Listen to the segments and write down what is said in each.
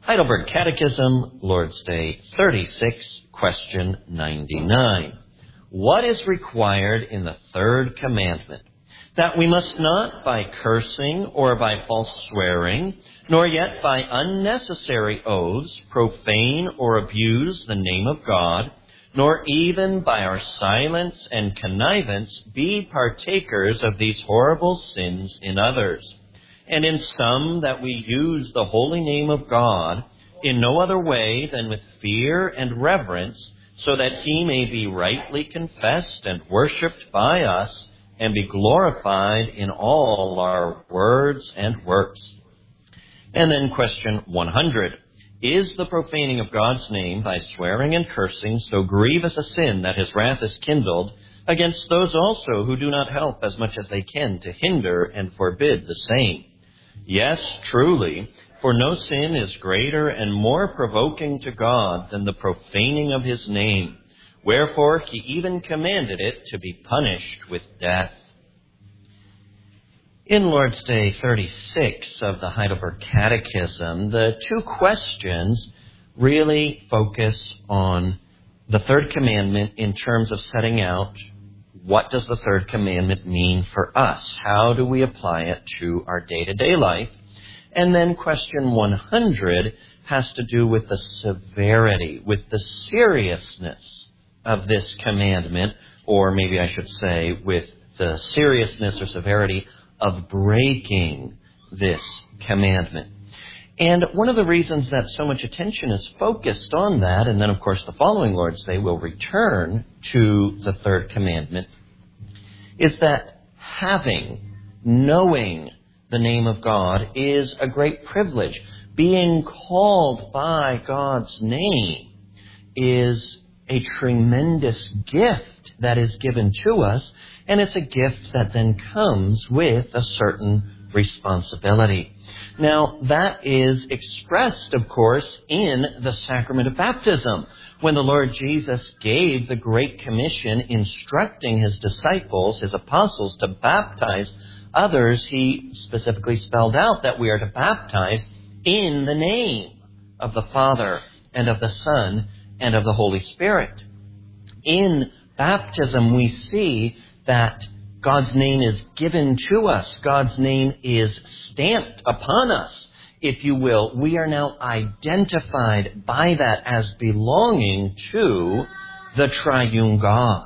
Heidelberg Catechism, Lord's Day 36, question 99. What is required in the third commandment? That we must not by cursing or by false swearing, nor yet by unnecessary oaths, profane or abuse the name of God, nor even by our silence and connivance be partakers of these horrible sins in others. And in some that we use the holy name of God in no other way than with fear and reverence, so that he may be rightly confessed and worshipped by us, and be glorified in all our words and works. And then question 100. Is the profaning of God's name by swearing and cursing so grievous a sin that his wrath is kindled against those also who do not help as much as they can to hinder and forbid the same? Yes, truly, for no sin is greater and more provoking to God than the profaning of his name. Wherefore he even commanded it to be punished with death. In Lord's Day 36 of the Heidelberg Catechism, the two questions really focus on the third commandment in terms of setting out what does the third commandment mean for us? How do we apply it to our day-to-day life? And then question 100 has to do with the severity, with the seriousness of this commandment, or maybe I should say with the seriousness or severity of breaking this commandment. And one of the reasons that so much attention is focused on that, and then of course the following Lord's Day will return to the third commandment, is that knowing the name of God is a great privilege. Being called by God's name is a tremendous gift that is given to us, and it's a gift that then comes with a certain responsibility. Now, that is expressed, of course, in the sacrament of baptism. When the Lord Jesus gave the Great Commission instructing his disciples, his apostles, to baptize others, he specifically spelled out that we are to baptize in the name of the Father and of the Son and of the Holy Spirit. In baptism, we see that God's name is given to us. God's name is stamped upon us, if you will. We are now identified by that as belonging to the triune God.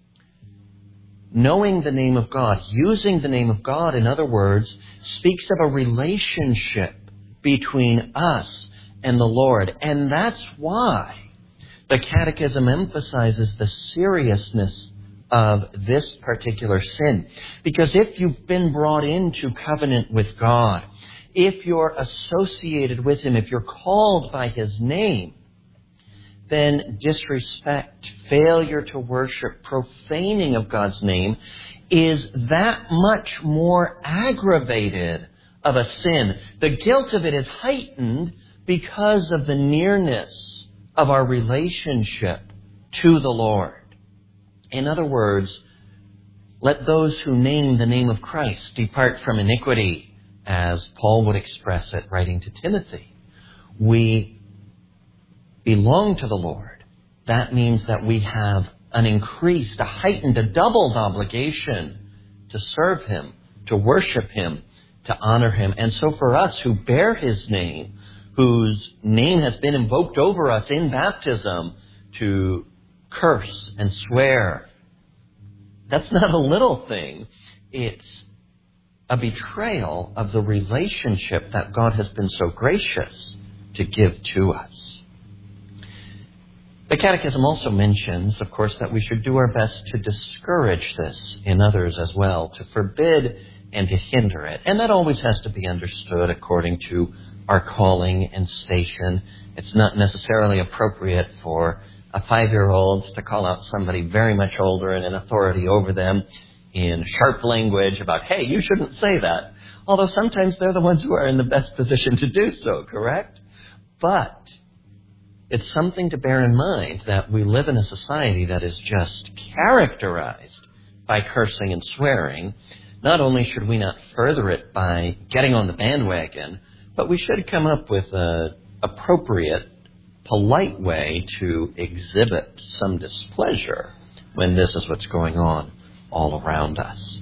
Knowing the name of God, using the name of God, in other words, speaks of a relationship between us and the Lord. And that's why the Catechism emphasizes the seriousness of this particular sin. Because if you've been brought into covenant with God, if you're associated with him, if you're called by his name, then disrespect, failure to worship, profaning of God's name is that much more aggravated of a sin. The guilt of it is heightened because of the nearness of our relationship to the Lord. In other words, let those who name the name of Christ depart from iniquity, as Paul would express it, writing to Timothy. We belong to the Lord. That means that we have an increased, a heightened, a doubled obligation to serve him, to worship him, to honor him. And so for us who bear his name, whose name has been invoked over us in baptism, to curse and swear, that's not a little thing. It's a betrayal of the relationship that God has been so gracious to give to us. The Catechism also mentions, of course, that we should do our best to discourage this in others as well, to forbid and to hinder it. And that always has to be understood according to our calling and station. It's not necessarily appropriate for a 5-year-old to call out somebody very much older and in authority over them in sharp language about, hey, you shouldn't say that. Although sometimes they're the ones who are in the best position to do so, correct? But it's something to bear in mind that we live in a society that is just characterized by cursing and swearing. Not only should we not further it by getting on the bandwagon, but we should come up with a appropriate, polite way to exhibit some displeasure when this is what's going on all around us.